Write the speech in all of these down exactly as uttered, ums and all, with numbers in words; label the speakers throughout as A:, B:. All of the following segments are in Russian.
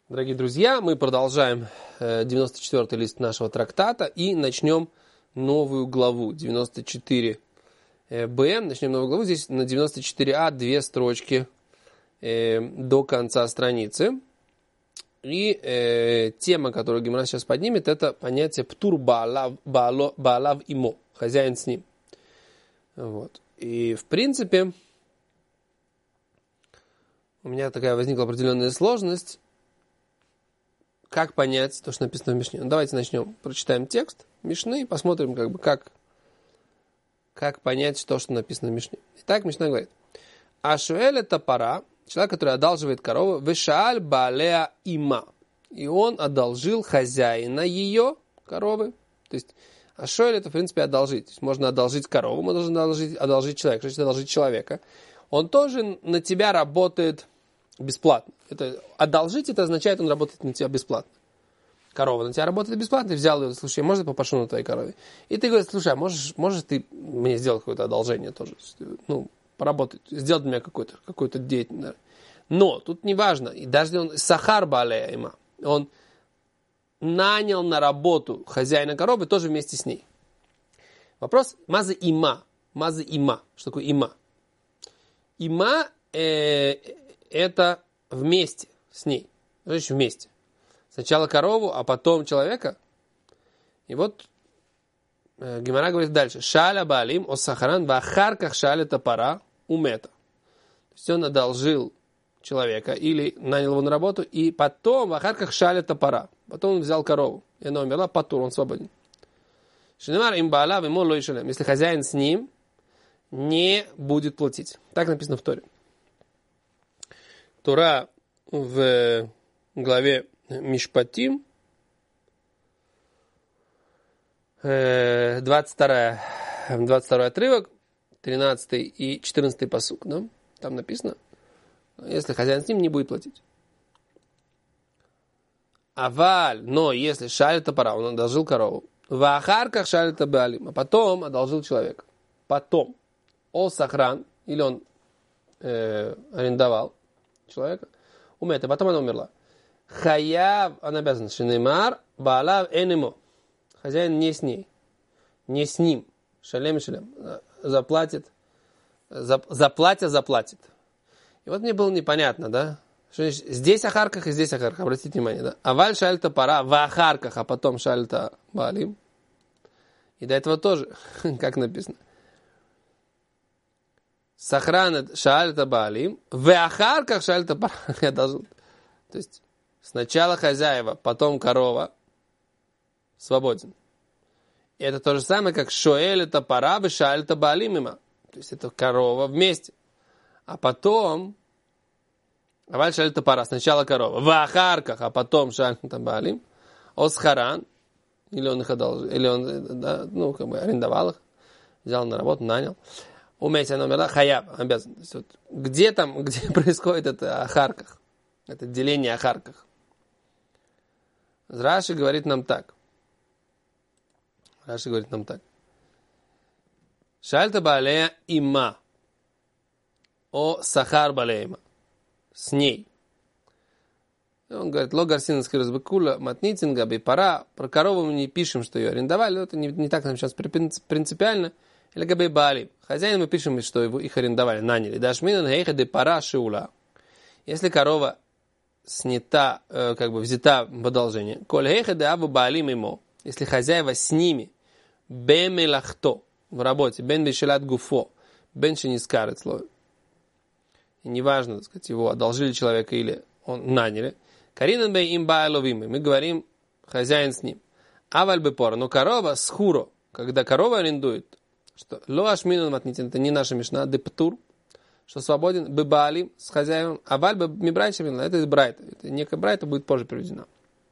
A: Дорогие друзья, мы продолжаем девяносто четвёртый лист нашего трактата и начнем новую главу, девяносто четыре бэ. Начнем новую главу, здесь на девяносто четыре а две строчки э, до конца страницы. И э, тема, которую Гемара сейчас поднимет, это понятие птур баалав, баало, баалав имо, хозяин с ним. Вот. И в принципе у меня такая возникла определенная сложность. Как понять то, что написано в Мишне? Ну, давайте начнем. Прочитаем текст Мишны и посмотрим, как бы, как, как понять то, что написано в Мишне. Итак, Мишна говорит. Ашуэль это пара, человек, который одалживает корову, вешааль балеа има. И он одолжил хозяина ее, коровы. То есть, ашуэль это, в принципе, одолжить. То есть, можно одолжить корову, можно одолжить, одолжить человека. Что значит одолжить человека? Он тоже на тебя работает бесплатно. Это, одолжить, это означает, он работает на тебя бесплатно. Корова на тебя работает бесплатно, ты взял ее, слушай, можно я попашу на твоей корове? И ты говоришь, слушай, а можешь, можешь ты мне сделать какое-то одолжение тоже? Ну, поработать, сделать для меня какую-то, какую-то деятельность. Но тут не важно, и даже он сахар балея има, он нанял на работу хозяина коровы тоже вместе с ней. Вопрос, маза има, маза има, что такое има? Има э, это вместе с ней. Что значит вместе? Сначала корову, а потом человека. И вот э, Гемара говорит дальше. Шаля балим о сахаран вахарках шаля топора умета. То есть он одолжил человека или нанял его на работу, и потом вахарках шаля топора. Потом он взял корову. И она умерла, патур, он свободен. Шинемар им баала вимо лой шалем. Если хозяин с ним, не будет платить. Так написано в Торе. Тора в главе Мишпатим, двадцать второй, двадцать второй отрывок, тринадцатый и четырнадцатый пасук. Да? Там написано, если хозяин с ним, не будет платить. Аваль, но если шаль топора, он одолжил корову, в ахарках шаль табалим, а потом одолжил человека. Потом. О сахран, или он э, арендовал человека, умет, а потом она умерла. Хаяв, он обязан, шинемар, баалав энемо. Хозяин не с ней, не с ним. Шалем, шалем. Заплатит, зап, заплатя, заплатит. И вот мне было непонятно, да? Что здесь ахарках и здесь ахарках, обратите внимание, да? Аваль шальта пара в ахарках, а потом шальта баалим. И до этого тоже, как написано. Сахран шальта баалим, в ахарках шальта пара. Я должен. То есть сначала хозяева, потом корова, свободен. И это то же самое, как шоэль это пара, в шальта баалим има. То есть это корова вместе. А потом аваль шальта пара, сначала корова, в ахарках, а потом шальта баалим, осхаран, или он их одолжил, или он, да, ну, как бы арендовал их, взял на работу, нанял. Уметь она умерла, хаяб, обязан. То есть, вот, где там, где происходит это ахарках, это деление ахарках? Раши говорит нам так. Раши говорит нам так. Шальта балея има, о сахар балея има, с ней. И он говорит, ло гарсинский разбекула, матницинга, бипара, про корову мы не пишем, что ее арендовали, но это не, не так нам сейчас принципиально. Или габей баали. Хозяин мы пишем, что его, их арендовали, наняли. Дашминан хейха де пара шиула. Если корова снята, э, как бы взята в одолжение. Коль хейха де абу баали мимо. Если хозяева с ними. Бен мелахто. В работе. Бен бешелат гуфо. Бен шинискарет слово. И неважно, так сказать, его одолжили человека или он наняли. Каринан бей им бааловимы. Мы говорим, хозяин с ним. Аваль бепора. Но корова с хуро. Когда корова арендует, что лоашминун матнитин, это не наша мишна, дептур, что свободен, бебали с хозяином, а валь бы мибрайшамин, это из брайта. Это некая брайта будет позже приведена.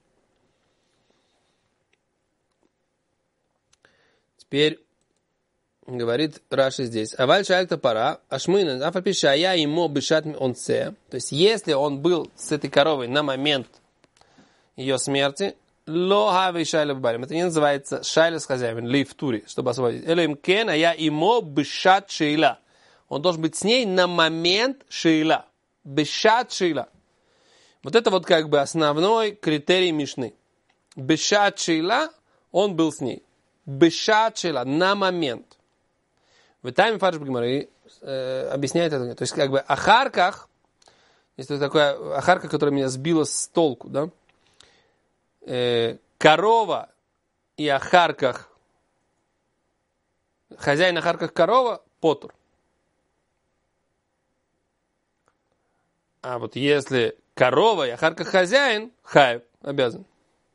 A: Теперь говорит Раши здесь. Аваль шальта пара, ашминун, афапиша я ему бешат онце. То есть, если он был с этой коровой на момент ее смерти, ло хави шайля бабалим. Это не называется шайля с хозяином, ли в туре, чтобы освободить. Элоим кен, а я имо бешат шейла. Он должен быть с ней на момент шейла. Бешат шейла. Вот это вот как бы основной критерий Мишны. Бешат шейла, он был с ней. Бешат шейла, на момент. В тайме фарш бгимары объясняет это. То есть как бы ахарках, есть такое ахарка, которая меня сбила с толку, да? Э, корова и ахарках, хозяин ахарках корова, потур. А вот если корова и ахарках хозяин, хайв, обязан.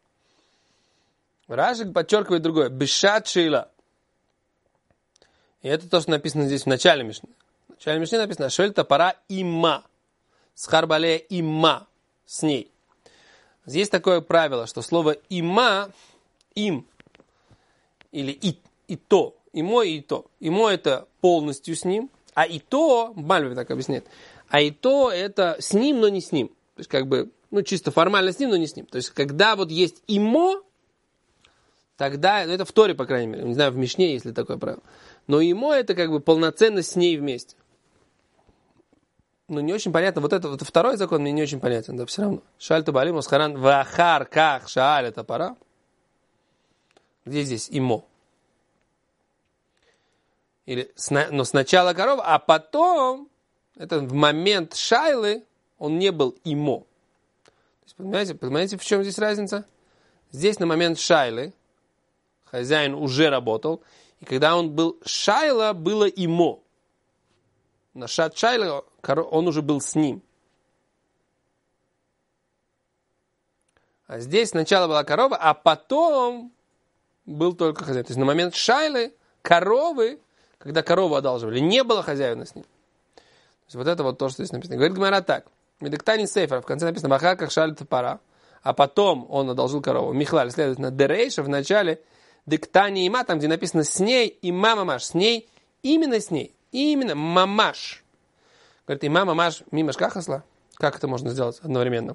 A: Рашик подчеркивает другое. Бешат шейла. И это то, что написано здесь в начале Мишны. В начале Мишны написано «Шель тапара има». Схарбалея има. С ней. Есть такое правило, что слово има, им, или и, и то, имо и то. Имо это полностью с ним, а и то, Мальвин так объясняет, а и то это с ним, но не с ним. То есть как бы, ну чисто формально с ним, но не с ним. То есть когда вот есть имо, тогда, ну это в Торе, по крайней мере, не знаю, в Мишне есть ли такое правило, но имо это как бы полноценно с ней вместе. Ну, не очень понятно. Вот это вот второй закон мне не очень понятен, да, все равно. Шальту балиму схаран вахар ках шааль это пора. Где здесь имо? Или, но сначала корова, а потом, это в момент шайлы, он не был имо. То есть, понимаете, понимаете, в чем здесь разница? Здесь на момент шайлы хозяин уже работал, и когда он был шайла, было имо. На шат шайла он уже был с ним. А здесь сначала была корова, а потом был только хозяин. То есть на момент шайлы коровы, когда корову одалживали, не было хозяина с ним. То есть вот это вот то, что здесь написано. Говорит Гемара так. Медектани сейфер, в конце написано «Вахаках шалит пара», а потом он одолжил корову. Михлаль, следовательно, дерейша в начале дектани има, там где написано «с ней и мамамаш», с ней, именно с ней, именно мамаш. Говорит, и мама маш мимаш кахасла. Как это можно сделать одновременно?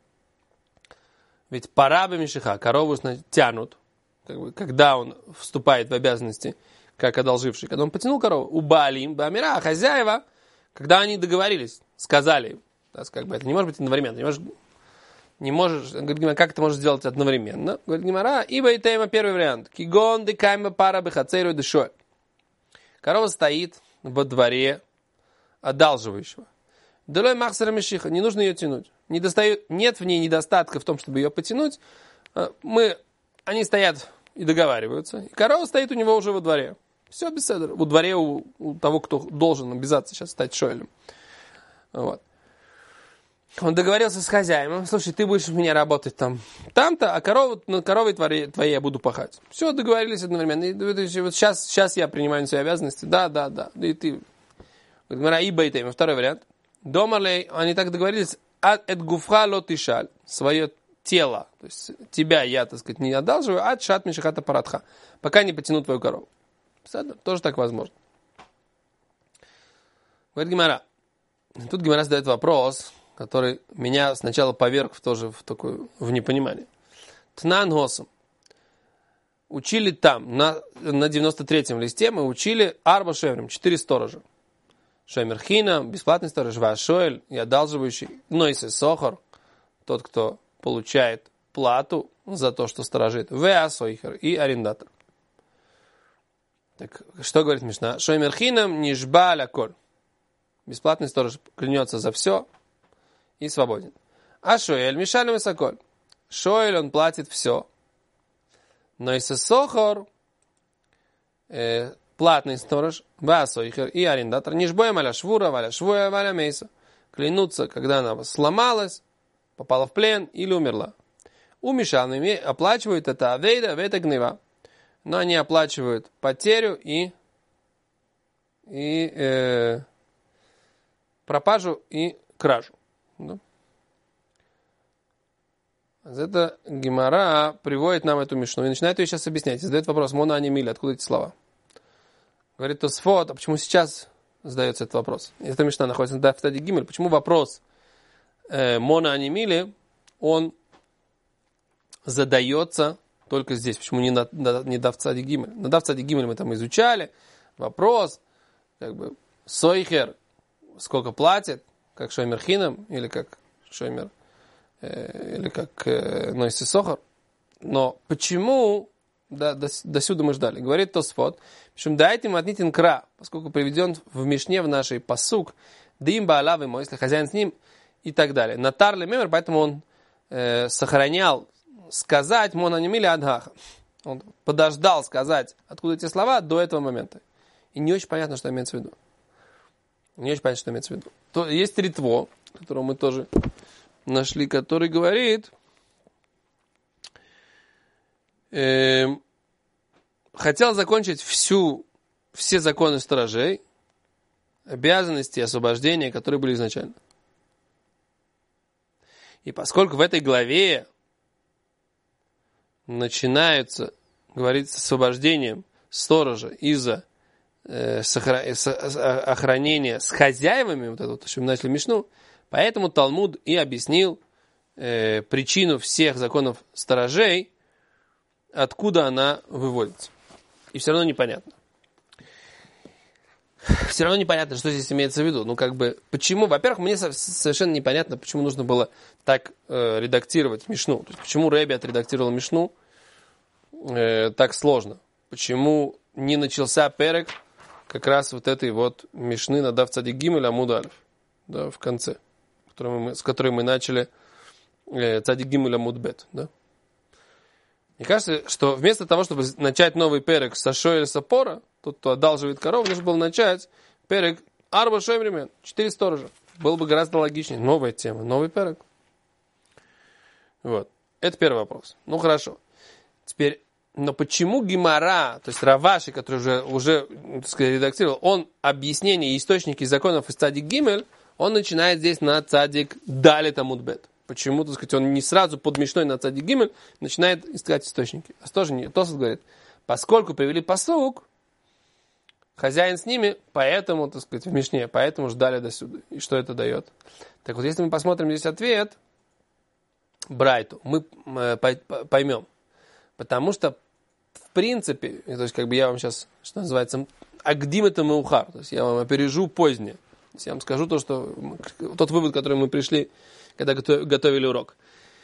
A: Ведь пора бы мишиха, корову тянут, как бы, когда он вступает в обязанности, как одолживший. Когда он потянул корову, у Баалим, Бамира, а хозяева, когда они договорились, сказали, да, как бы, это не может быть одновременно, не можешь, не можешь, говорит, как это можешь сделать одновременно? Говорит, Гемара, ибо и тема первый вариант. Кигон де кайма пара бехацейру дешой. Корова стоит во дворе одалживающего. Делой махсара мешиха, не нужно ее тянуть. Не достает, нет в ней недостатка в том, чтобы ее потянуть. Мы, они стоят и договариваются. И корова стоит у него уже во дворе. Все без седра. У дворе у, у того, кто должен обязаться сейчас стать шоэлем. Вот. Он договорился с хозяином. Слушай, ты будешь у меня работать там, там-то, а корову, на коровой твоей, твоей я буду пахать. Все, договорились одновременно. И, вот сейчас, сейчас я принимаю на себя обязанности. Да, да, да. И ты... Второй вариант. Домарлей, они так договорились, эт гуфха лотишаль, свое тело, то есть тебя я, так сказать, не одалживаю, ад шат мишахата паратха, пока не потяну твою корову. Тоже так возможно. Говорит Гемара. Тут Гемара задает вопрос, который меня сначала поверг тоже в такое, в непонимание. Тнан госом. Учили там, на, на девяносто третьем листе мы учили арба шеврим, четыре сторожа. Шоймерхина, бесплатный сторож, Вашоэль и одалживающий, Нойсе Сохор, тот, кто получает плату за то, что сторожит, Веасойхер и арендатор. Так, что говорит Мишна? Шоймерхинам нишба ляколь. Бесплатный сторож клянется за все и свободен. А Шоэль мишалем соколь. Шоэль, он платит все. Нойсе Сохор, э, платный сторож, Васойхер и арендатор, нишбоем аля швура, валя швуя, валя мейса. Клянутся, когда она сломалась, попала в плен или умерла. У мишалными оплачивают это авейда, авейда гнева. Но они оплачивают потерю и, и э, пропажу и кражу. Да? Это Гемара приводит нам эту мишну и начинает ее сейчас объяснять. Задает вопрос, мона ани мили, откуда эти слова? Говорит Тосфот, а почему сейчас задается этот вопрос? Эта мишна находится на Дафтади Гимель. Почему вопрос э, мона ани мили, он задается только здесь? Почему не на, на не Дафтади Гимель? На Дафтади Гимель мы там изучали. Вопрос, как бы, Сойхер, сколько платит, как Шоймер Хинам, или как Шоймер э, или как э, Нойси Сохар. Но почему, да, до, до сюда мы ждали, говорит Тосфот, причем дайте им отнитин кра, поскольку приведен в Мишне в нашей пасук, дым баалав ему, если хозяин с ним, и так далее. Натар ли мемер, поэтому он э, сохранял сказать монанемили адгаха. Он подождал сказать, откуда эти слова, до этого момента. И не очень понятно, что имеется в виду. Не очень понятно, что имеется в виду. То, есть Ритво, которого мы тоже нашли, который говорит, э, хотел закончить всю, все законы сторожей, обязанности и освобождения, которые были изначально. И поскольку в этой главе начинается говорить с освобождением сторожа из-за э, сохра... охранения с хозяевами, вот это вот, что мы начали Мишну, поэтому Талмуд и объяснил э, причину всех законов сторожей, откуда она выводится. И все равно непонятно. Все равно непонятно, что здесь имеется в виду. Ну, как бы, почему? Во-первых, мне совершенно непонятно, почему нужно было так э, редактировать Мишну. То есть, почему Рэби отредактировал Мишну э, так сложно? Почему не начался перек как раз вот этой вот Мишны на Дав Цадик Гимель Амуд Алеф, да, в конце, который мы, с которой мы начали э, Цадик Гимель Амуд Бет, да? Мне кажется, что вместо того, чтобы начать новый перек со Шоэль Сапора, тот, кто одалживает корову, нужно было начать перек Арба Шоэм Ремен, четыре сторожа. Было бы гораздо логичнее. Новая тема, новый перек. Вот. Это первый вопрос. Ну, хорошо. Теперь, но почему Гемара, то есть Раваши, который уже, уже так сказать, редактировал, он объяснение и источники законов из Цадик Гимель, он начинает здесь на Цадик Далет Амуд Бет. Почему, так сказать, он не сразу под Мишной на Цадик Гимель начинает искать источники. А тоже не, Тосфот говорит, поскольку привели пасук, хозяин с ними, поэтому, так сказать, в Мишне, поэтому ждали до сюда. И что это дает? Так вот, если мы посмотрим здесь ответ Брайту, мы поймем. Потому что, в принципе, то есть, как бы я вам сейчас, что называется, агдим это маухар, то есть я вам опережу позднее. То есть я вам скажу то, что тот вывод, к которому мы пришли, когда готовили урок.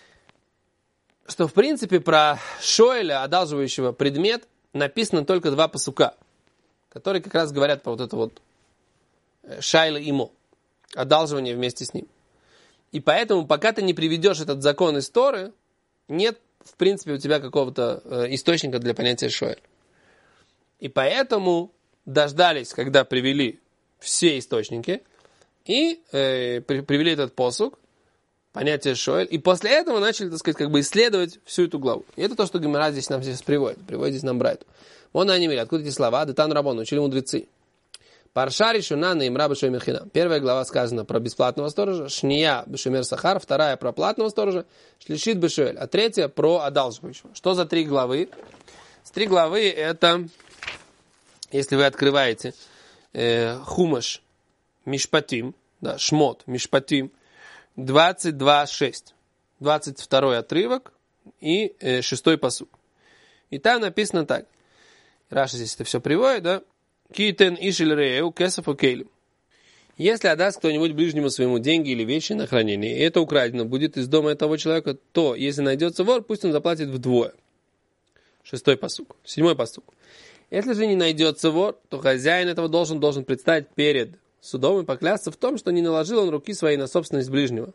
A: Что, в принципе, про Шоэля, одалживающего предмет, написано только два пасука, которые как раз говорят про вот это вот шайла имо, одалживание вместе с ним. И поэтому, пока ты не приведешь этот закон из Торы, нет, в принципе, у тебя какого-то э, источника для понятия Шоэль. И поэтому дождались, когда привели все источники, и э, при, привели этот посук, понятие Шоэль, и после этого начали, так сказать, как бы исследовать всю эту главу. И это то, что Гемара здесь нам здесь приводит, приводит здесь нам Брайту. Вон они говорят, откуда эти слова? Детан Рабон, учили мудрецы. Парша решена на имра бешомер хинам. Первая глава сказана про бесплатного сторожа, шния бешомер сахар, вторая про платного сторожа, шлишит бешоэль, а третья про одалживающего. Что за три главы? С три главы это, если вы открываете э, Хумаш Мишпатим, да, Шмот Мишпатим, двадцать два шесть, двадцать второй отрывок и э, шестой пасук. И там написано так. Раша здесь это все приводит, да? Китен ишель рею кесафу кейлем. Если отдаст кто-нибудь ближнему своему деньги или вещи на хранение, и это украдено будет из дома этого человека, то, если найдется вор, пусть он заплатит вдвое. Шестой пасук. Седьмой пасук. Если же не найдется вор, то хозяин этого должен, должен предстать перед судом и поклясться в том, что не наложил он руки своей на собственность ближнего.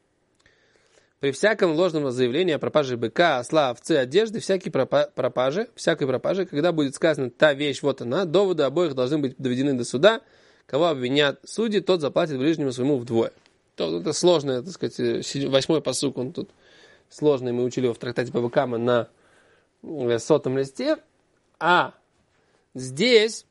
A: При всяком ложном заявлении о пропаже быка, осла, овцы, одежды, всякой пропаже, всякой пропаже, когда будет сказано «та вещь, вот она», доводы обоих должны быть доведены до суда. Кого обвинят судьи, тот заплатит ближнему своему вдвое. То, это сложное, так сказать, восьмой пасук, он тут сложный, мы учили его в трактате Бава Камма на сотом листе. А здесь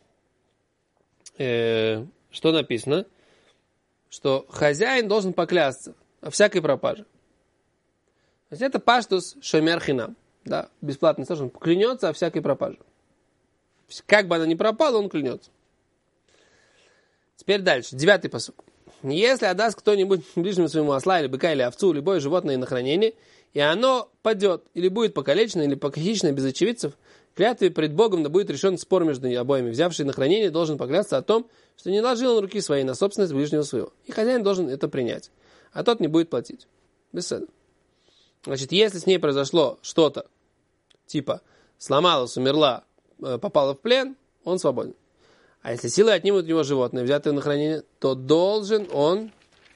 A: э, что написано? Что хозяин должен поклясться о всякой пропаже. То есть это паштус шомер хинам. Да, бесплатный сторож, он клянется о всякой пропаже. Как бы она ни пропала, он клянется. Теперь дальше, девятый пасук. Если отдаст кто-нибудь ближнему своему осла или быка или овцу, любое животное на хранение, и оно падет, или будет покалечено, или похищено без очевидцев, клятве пред Богом да будет решен спор между обоими. Взявший на хранение должен поклясться о том, что не наложил он руки своей на собственность ближнего своего. И хозяин должен это принять, а тот не будет платить. Беседа. Значит, если с ней произошло что-то, типа сломалась, умерла, попала в плен, он свободен. А если силой отнимут у него животное, взятое на хранение, то должен он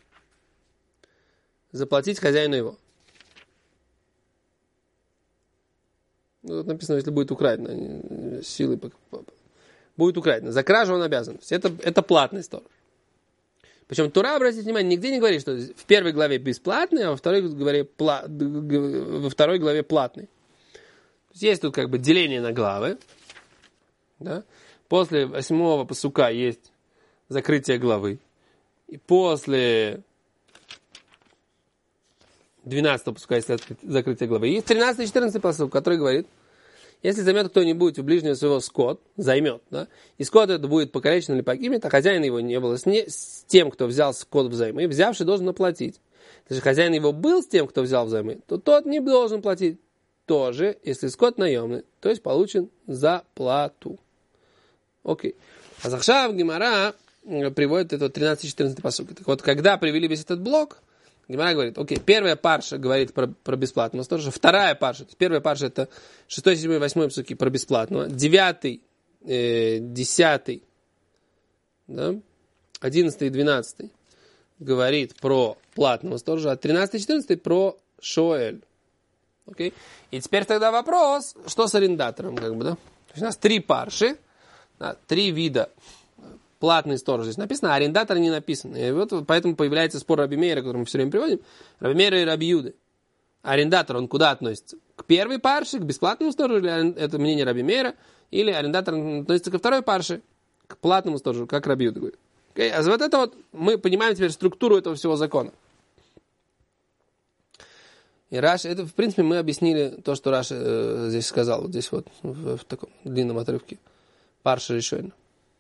A: заплатить хозяину его. Ну, тут написано, если будет украдено, силой будет украдено. За кражу он обязан. Это, это платный сторож. Причем Тура, обратите внимание, нигде не говорит, что в первой главе бесплатный, а во второй главе, пла... во второй главе платный. То есть, есть тут как бы деление на главы. Да? После восьмого пасука есть закрытие главы. И после двенадцатого пасука есть закрытие главы. Есть тринадцатый и четырнадцатый пасук, который говорит, если займет кто-нибудь у ближнего своего скот, займет, да, и скот это будет покалечен или погибнет, а хозяин его не был с, не, с тем, кто взял скот взаймы, взявший должен оплатить. Если хозяин его был с тем, кто взял взаймы, то тот не должен платить тоже, если скот наемный, то есть получен за плату. Окей. А Захшав Гемара приводит это тринадцатый-четырнадцатый пасук. Так вот, когда привели весь этот блок, Гемара говорит, окей, первая парша говорит про, про бесплатного сторожа, вторая парша, то есть первая парша это шестой, седьмой, восьмой псуки про бесплатного, девятый, э, десятый, да, одиннадцатый и двенадцатый говорит про платного сторожа, а тринадцатый и четырнадцатый про шоэль. Окей? И теперь тогда вопрос, что с арендатором, как бы, да? То есть у нас три парши, да, три вида. Платный сторож здесь написано, а арендатор не написано. И вот поэтому появляется спор Раби Мейра, который мы все время приводим. Раби Мейра и Раби Юды. Арендатор, он куда относится? К первой парше, к бесплатному сторожу, или это мнение Раби Мейра, или арендатор относится ко второй парше, к платному сторожу, как Раби Юда говорит. Okay? А вот это вот, мы понимаем теперь структуру этого всего закона. И Раши, это в принципе мы объяснили то, что Раши э, здесь сказал, вот здесь вот, в, в таком длинном отрывке. Парша решойна.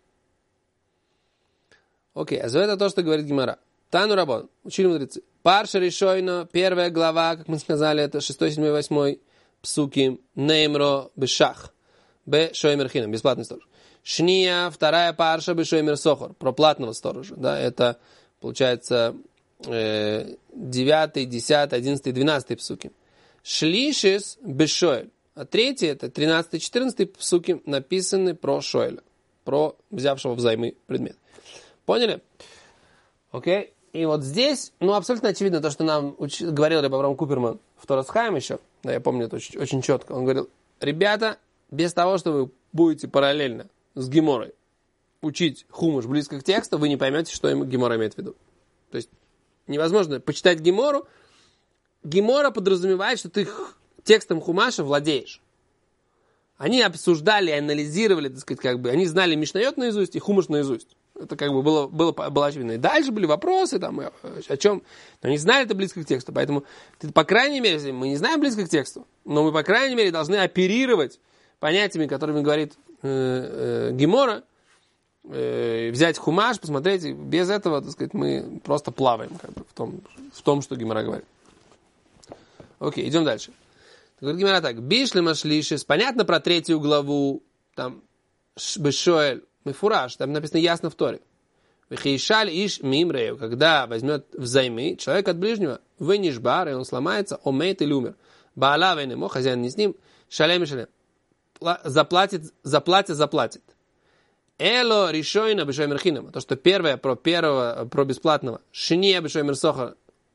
A: Окей, а за это то, что говорит Гемара. Тану Рабон, учили мудрецы. Парша решойна, первая глава, как мы сказали, это шестой, седьмой, восьмой псуки, неймро бешах, бе шоймер хинам, бесплатный сторож. Шния, вторая парша, бе шоймер сохор, про платного сторожа. Да, это получается э, девятый, десятый, одиннадцатый, двенадцатый псуки. Шлишис бешоэль. А третий, это тринадцатый, четырнадцатый псуки, написаны про шоэля, про взявшего взаймы предмет. Поняли? Окей. И вот здесь, ну, абсолютно очевидно то, что нам уч... говорил Ребе Авраам Куперман в Торас Хаим еще, да, я помню это очень, очень четко, он говорил, ребята, без того, что вы будете параллельно с Геморой учить хумуш близко к тексту, вы не поймете, что Гемора имеет в виду. То есть невозможно почитать Гемору. Гемора подразумевает, что ты текстом хумаша владеешь. Они обсуждали, анализировали, так сказать, как бы, они знали Мишнайот наизусть и хумуш наизусть. Это как бы было, было, было очевидно. И дальше были вопросы, там, о чем. Но они знали это близко к тексту. Поэтому, по крайней мере, мы не знаем близко к тексту, но мы, по крайней мере, должны оперировать понятиями, которыми говорит э, э, Гемора, э, взять хумаш, посмотреть. И без этого, так сказать, мы просто плаваем как бы, в, том, в том, что Гемора говорит. Окей, идем дальше. Говорит Гемора так. Бишли машлишис. Понятно про третью главу. Там, бешоэль. Мефураж, там написано ясно в Торе. Вехейшаль иш мимрею, когда возьмет взаймы человек от ближнего, венишбар, и он сломается, омейт или умер. Баала венемо, хозяин не с ним, шалем и шалем. Заплатит, заплатит, заплатит. Эло решойна бешой мерхинам. То, что первое про первого, про бесплатного. Шния бешой мерсоха.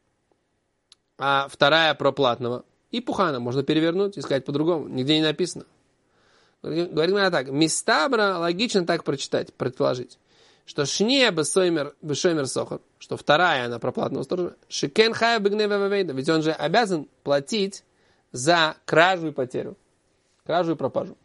A: А вторая про платного. И пухана. Можно перевернуть и сказать по-другому. Нигде не написано. Говорит она так. Мистабра логично так прочитать, предположить. Что шния бешоймер сохар. Что вторая она про платного сторожа. Шикен хая бигнева вавейда. Ведь он же обязан платить за кражу и потерю. Кражу и пропажу.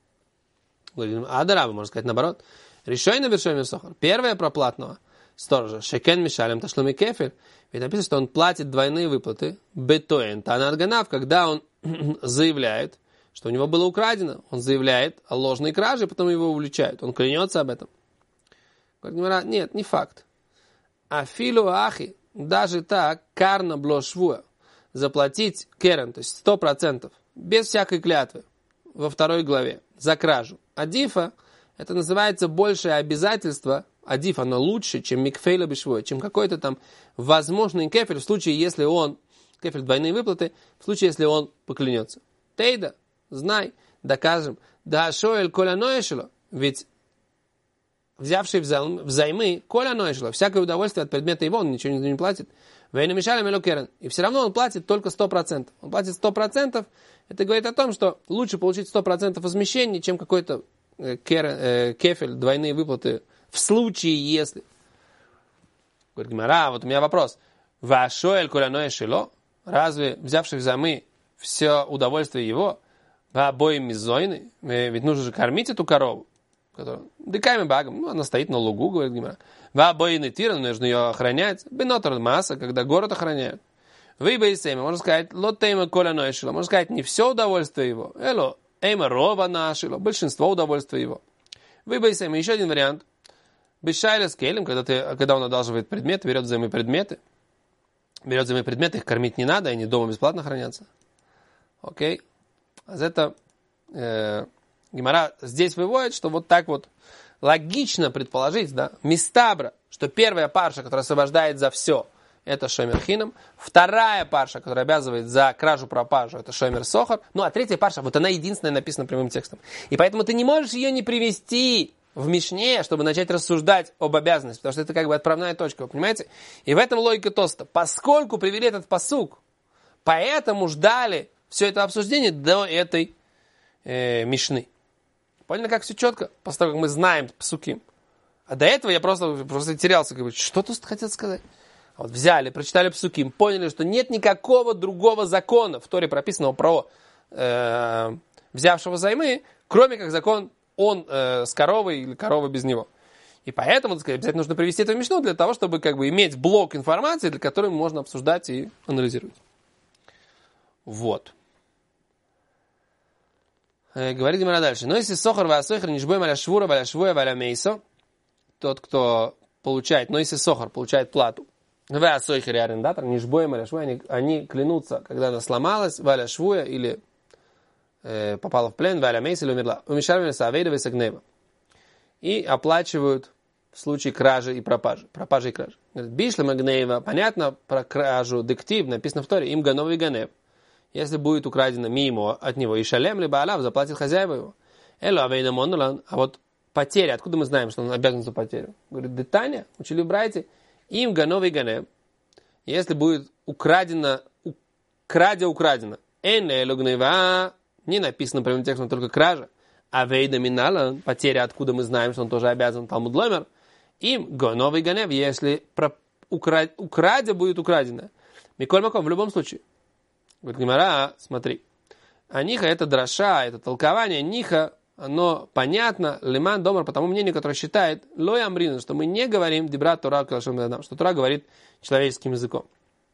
A: А дараба, можно сказать наоборот. Решойна бешоймер сохар. Первая про платного сторожа. Шикен мишалем ташлуми кефель. Ведь написано, что он платит двойные выплаты. Бетоэн танат ганав. Когда он заявляет, что у него было украдено, он заявляет о ложной краже, потом его увлечают. Он клянется об этом. Говорит, нет, не факт. А филу ахи, даже так, карна блошвуа, заплатить керен, то есть сто процентов, без всякой клятвы, во второй главе, за кражу. Адифа, это называется большее обязательство, адиф, оно лучше, чем микфейла бешвуа, чем какой-то там возможный кефель, в случае, если он кефель двойные выплаты, в случае, если он поклянется. Тейда, знай, докажем, да шоэль коля ноешело, ведь взявший взаймы, коля ноешело, всякое удовольствие от предмета его, он ничего не платит. И все равно он платит только сто процентов. Он платит сто процентов, это говорит о том, что лучше получить сто процентов возмещения, чем какой-то э, кер, э, кефель, двойные выплаты, в случае, если. Говорит Гемара, вот у меня вопрос. Вашоэль коля ноешело, разве взявший взаймы все удовольствие его, обоим мизойны, ведь нужно же кормить эту корову, которую дыками багом, ну, она стоит на лугу, говорит Гемара. Обоины тира, нужно ее охранять. Бенотор масса, когда город охраняют. Вы бейсейма, можно сказать, лотейма коля ноешило, можно сказать, не все удовольствие его, эло, эйма рова нашило, большинство удовольствия его. Вы бейсейма, еще один вариант. Бешайля с кейлем, когда, ты, когда он одалживает предметы, берет взаймы предметы, берет взаймы предметы, их кормить не надо, они дома бесплатно хранятся. Окей. А за это э, Гемара здесь выводит, что вот так вот логично предположить, да, мистабра, что первая парша, которая освобождает за все, это шомер хинам, вторая парша, которая обязывает за кражу-пропажу, это шомер сохар, ну а третья парша, вот она единственная написана прямым текстом. И поэтому ты не можешь ее не привести в Мишне, чтобы начать рассуждать об обязанности, потому что это как бы отправная точка, вы понимаете? И в этом логика Тоста. Поскольку привели этот пасук, поэтому ждали все это обсуждение до этой э, Мишны. Поняли, как все четко? После того, как мы знаем псуки. А до этого я просто, просто терялся. Как бы, что тут хотел сказать? А вот взяли, прочитали псуки, поняли, что нет никакого другого закона в Торе, прописанного про э, взявшего займы, кроме как закон он э, с коровой или корова без него. И поэтому, так сказать, обязательно нужно привести это в Мишну для того, чтобы как бы иметь блок информации, для которой можно обсуждать и анализировать. Вот. Говорит Гемара дальше. Но если сохар ваасохар нишбоем аля швура аля швуя аля мейсо, тот, кто получает, но если сохар получает плату, ваасохар и арендатор, нишбоем аля швуя, они, они клянутся, когда она сломалась, аля швуя или э, попала в плен, аля мейсо или умерла. Умешарвили савейда весагнева. И оплачивают в случае кражи и пропажи. Пропажи и кражи. Бишла магнеева, понятно, про кражу дектив, написано в Торе, им гановый ганев. Если будет украдено мимо от него и шалем, либо алав, заплатит хозяева его. Эло авейна моннулан. А вот потеря, откуда мы знаем, что он обязан за потерю? Говорит, детаня, учили братья, им гановый ганев. Если будет украдено, крадя украдено, энне эло гнева, не написано прямым текстом, только кража. Авейна миналан, потеря, откуда мы знаем, что он тоже обязан, Талмуд ломер. Им гановый ганев, если укра... украдя будет украдено. Миколь маком, в любом случае. Говорит Гемара, смотри, а ниха это драша, это толкование ниха, оно понятно, лиман домар, по тому мнению, которое считает, лой амрин, что мы не говорим дибра Тора калашем дадам, что Тора говорит человеческим языком.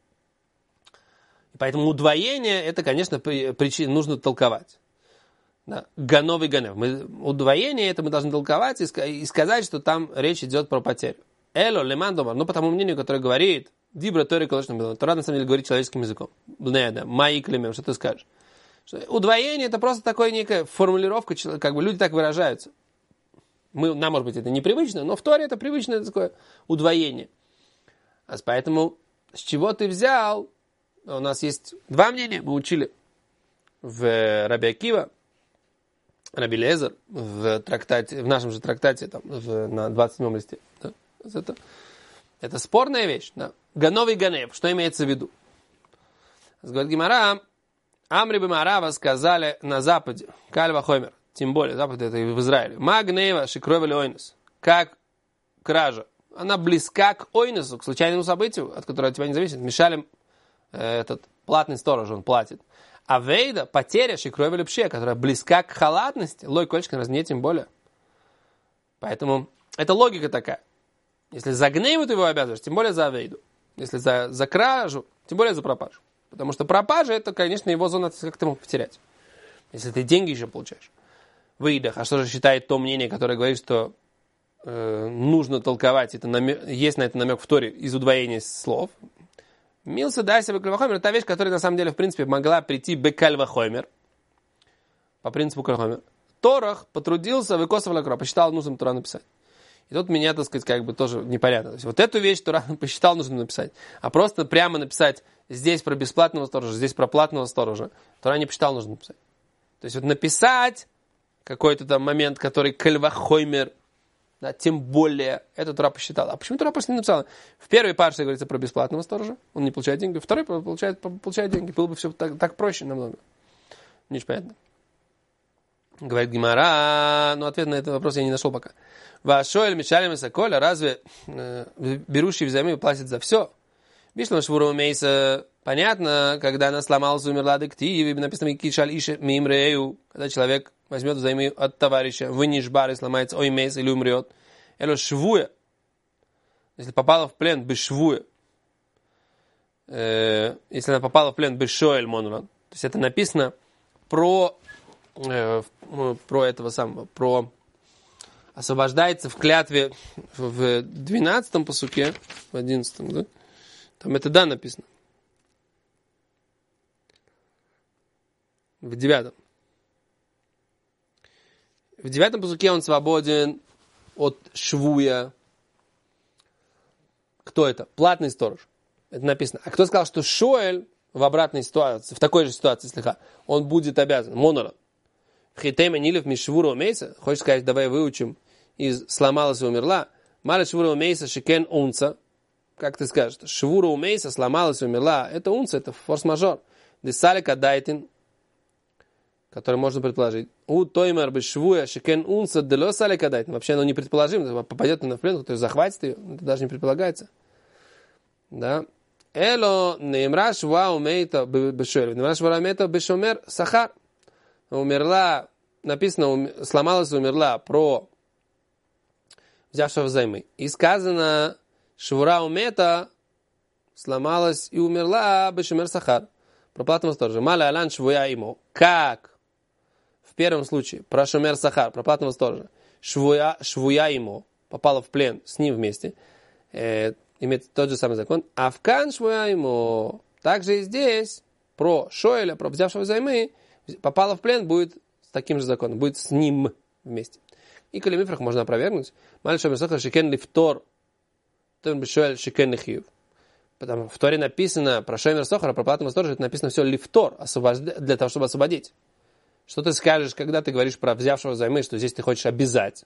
A: И поэтому удвоение, это, конечно, причин, нужно толковать. Да. Гановый ганев. Мы, удвоение, это мы должны толковать и, и сказать, что там речь идет про потерю. Эло, лиман домар, но по тому мнению, которое говорит, Дибра Тора калашем дадам. Тора на самом деле говорит человеческим языком. Бнеда, маи клемем, что ты скажешь? Что удвоение это просто такая некая формулировка, как бы люди так выражаются. Мы, нам, может быть, это непривычно, но в Торе это привычное такое удвоение. А поэтому, с чего ты взял? У нас есть два мнения, мы учили в Раби Акива, Раби Лезер, в трактате, в нашем же трактате, там, в, на двадцать седьмом листе. Да? Это, это спорная вещь. Да? Гановый ганев, что имеется в виду? Говорит Гемара, Амри бимарава сказали на западе, Кальва Хоймер, тем более, запад это и в Израиле, Магнева шикровели ойнес, как кража. Она близка к ойнесу, к случайному событию, от которого от тебя не зависит. Мешали э, этот платный сторож, он платит. А вейда, потеря шикровели пше, которая близка к халатности, лой кольчик раз не тем более. Поэтому это логика такая. Если за гневу ты его обязываешь, тем более за вейду. Если за, за кражу, тем более за пропажу. Потому что пропажа, это, конечно, его зона, как ты мог потерять. Если ты деньги еще получаешь. Выдох. А что же считает то мнение, которое говорит, что э, нужно толковать, это намек, есть на это намек в Торе из удвоения слов. Милса дайся бекальвахоймер, это та вещь, которая на самом деле, в принципе, могла прийти бекальвахоймер. По принципу кальвахоймер. Торах потрудился, выкосывал акро, посчитал нужным Тора написать. И тут меня, так сказать, как бы тоже непонятно. То есть вот эту вещь Тора посчитал нужно написать. А просто прямо написать здесь про бесплатного сторожа, здесь про платного сторожа. Тора не посчитал нужно написать. То есть вот написать какой-то там момент, который кальвахоймер, да, тем более, это Тора посчитала. А почему Тора просто не написала? В первой парше говорится про бесплатного сторожа, он не получает деньги. Второй получает, получает деньги. Было бы все так, так проще намного. Не очень понятно. Говорит Гемара, но ответ на этот вопрос я не нашел пока. Вашоэль Мишалем Саколя, разве э, берущий взаймы платит за все? Бишлам Швуру Мейса, понятно, когда она сломалась, умерла дектив, написано Кишаль Ише Мимрею, когда человек возьмет взаймы от товарища, вынишбар и сломается, ой Мейс или умрет. Эло Швуя, если попала в плен, бешвуя, э, если она попала в плен, бешоэль Монуран. То есть это написано про, э, про этого самого, про освобождается в клятве в двенадцатом пасуке, в одиннадцатом, да? Там это да написано. В девятом. В девятом пасуке он свободен от швуя. Кто это? Платный сторож. Это написано. А кто сказал, что Шоэль в обратной ситуации, в такой же ситуации, слегка, он будет обязан? Монора. Хитейма Нилев Мишвура Мейса. Хочешь сказать, давай выучим из сломалась и умерла. Маля Швура Мейса Шикен Унца. Как ты скажешь? Швура у Мейса сломалась и умерла. Это унца, это форс-мажор. Десалика дайтин, который можно предположить. У тоймар бы швуя шикен унца дело салика дайтин. Вообще оно не предположимо. Попадет она в плен, который захватит ее. Это даже не предполагается. Да. Эло неимра швуа умейта бешуэль. Неимра швуа умейта бешумер сахар. Умерла, написано, сломалась и умерла про взявшего взаймы. И сказано, швура умета сломалась и умерла бешумер сахар. Про платного сторожа. Маля алан швуя ему. Как в первом случае про шумер сахар, про платного сторожа, швуя, швуя ему попала в плен с ним вместе, э, имеет тот же самый закон. А в кан швуя ему также и здесь про Шоэля, про взявшего взаймы, попала в плен, будет с таким же законом, будет с ним вместе. И калимифрах можно опровергнуть. Маля шумер сахар шикен лифтор, тон бешуэль шикен лихиюв. Потому в Торе написано про Шоймер Сохара, про платного сторожа, это написано все лифтор, освобожд... для того, чтобы освободить. Что ты скажешь, когда ты говоришь про взявшего взаймы, что здесь ты хочешь обязать?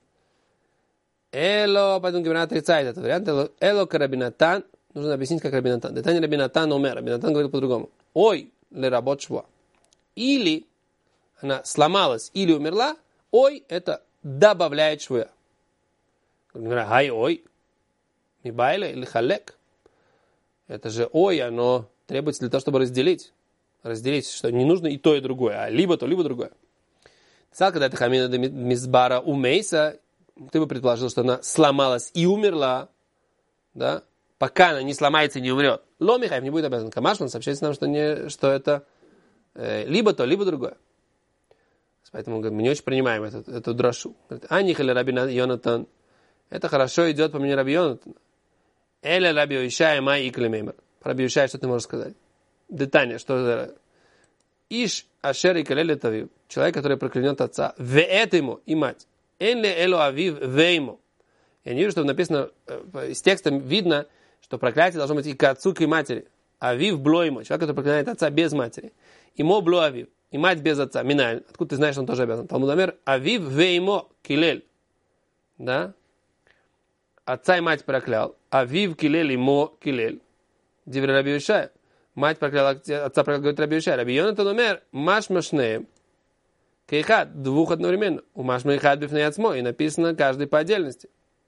A: Эло, поэтому Гемара отрицает этот вариант. Эло, эло карабинатан, нужно объяснить, как рабинатан. Детание рабинатан умер, рабинатан говорит по-другому. Ой, ле работ шва. Или она сломалась, или умерла, ой, это добавляет швуя. Гемара, хай, ой, мибайле или халек. Это же ой, оно требуется для того, чтобы разделить. Разделить, что не нужно и то, и другое, а либо то, либо другое. Сказал, когда ты хамина мизбара умейса, ты бы предположил, что она сломалась и умерла, да, пока она не сломается и не умрет. Ломихаев не будет обязан. Камашман сообщает нам, что, не, что это э, либо то, либо другое. Поэтому мы не очень принимаем эту, эту драшу. Анихали раби Йонатан. Это хорошо идет по мнению раби Йонатана. Эля раби Йошая май и клемеймер. Про раби Йошая что ты можешь сказать? Детание, что за... Иш ашер и калеле тавив. Человек, который проклянет отца. Веэт ему и мать. Эн ле эло авив вейму. Я не вижу, что написано, из текста видно, что проклятие должно быть и к отцу, и к матери. Авив блоймо. Человек, который проклинает отца без матери. Имо бло авив. И мать без отца. Миналь. Откуда ты знаешь, что он тоже обязан? Талмудамер. Авив веймо килель. Да? Отца и мать проклял. Авив килель имо килель. Диври раби Йошая. Мать прокляла, отца проклял, говорит раби Йошая. Раби Йонатан умер, маш машнеем. Кейхат, двух одновременно. У маш мейхат бифней ацмо. И написано каждый по отдельности.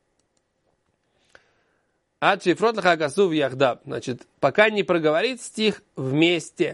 A: Ад шифрот лаха касув яхдаб. Значит, пока не проговорит стих вместе.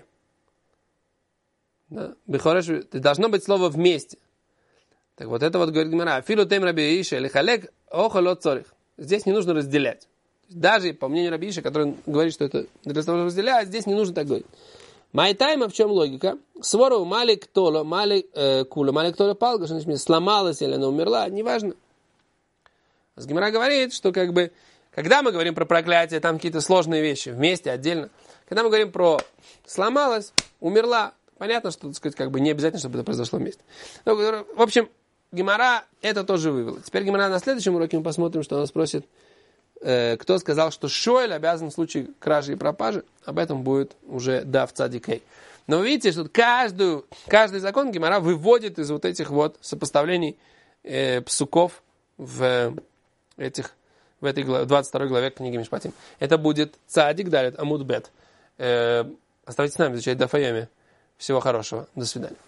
A: Да? Должно быть слово вместе. Так вот это вот говорит Гемара. Филу тем раби Йошая лихалек охолот цорих. Здесь не нужно разделять. Даже по мнению раби Йошая, который говорит, что это для того, чтобы разделять, здесь не нужно так говорить. Майтайма, в чем логика? Свору малик толо, малик куло, малик толо палка, что значит, сломалась или она умерла, неважно. А Гемара говорит, что как бы, когда мы говорим про проклятие, там какие-то сложные вещи, вместе, отдельно. Когда мы говорим про сломалась, умерла, понятно, что, так сказать, как бы не обязательно, чтобы это произошло вместе. В общем, Гемара это тоже вывела. Теперь Гемара на следующем уроке мы посмотрим, что она спросит, э, кто сказал, что Шоэль обязан в случае кражи и пропажи. Об этом будет уже Дав Цадик Хей. Но вы видите, что каждую, каждый закон Гемара выводит из вот этих вот сопоставлений э, псуков в, этих, в этой главе, двадцать второй главе книги Мишпатим. Это будет Цадик Далит Амуд Бет. Э, оставайтесь с нами, изучать Даф Йоми. Всего хорошего. До свидания.